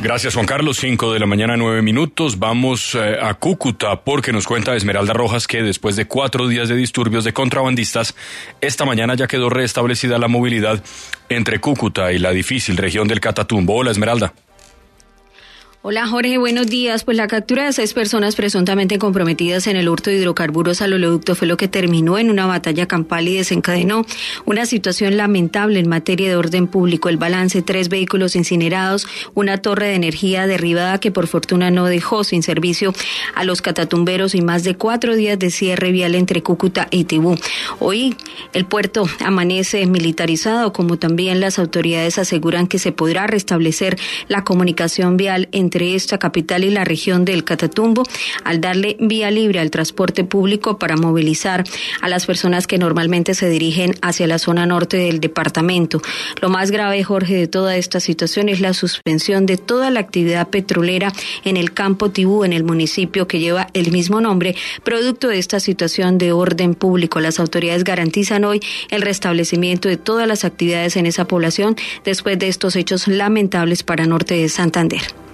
Gracias, Juan Carlos. 5 de la mañana, 9 minutos. Vamos a Cúcuta porque nos cuenta Esmeralda Rojas que después de 4 días de disturbios de contrabandistas, esta mañana ya quedó restablecida la movilidad entre Cúcuta y la difícil región del Catatumbo. Hola, Esmeralda. Hola Jorge, buenos días. Pues la captura de 6 personas presuntamente comprometidas en el hurto de hidrocarburos al oleoducto fue lo que terminó en una batalla campal y desencadenó una situación lamentable en materia de orden público. El balance: 3 vehículos incinerados, una torre de energía derribada que por fortuna no dejó sin servicio a los catatumberos y más de 4 días de cierre vial entre Cúcuta y Tibú. Hoy el puerto amanece militarizado, como también las autoridades aseguran que se podrá restablecer la comunicación vial entre esta capital y la región del Catatumbo, al darle vía libre al transporte público para movilizar a las personas que normalmente se dirigen hacia la zona norte del departamento. Lo más grave, Jorge, de toda esta situación es la suspensión de toda la actividad petrolera en el campo Tibú, en el municipio que lleva el mismo nombre, producto de esta situación de orden público. Las autoridades garantizan hoy el restablecimiento de todas las actividades en esa población después de estos hechos lamentables para norte de Santander.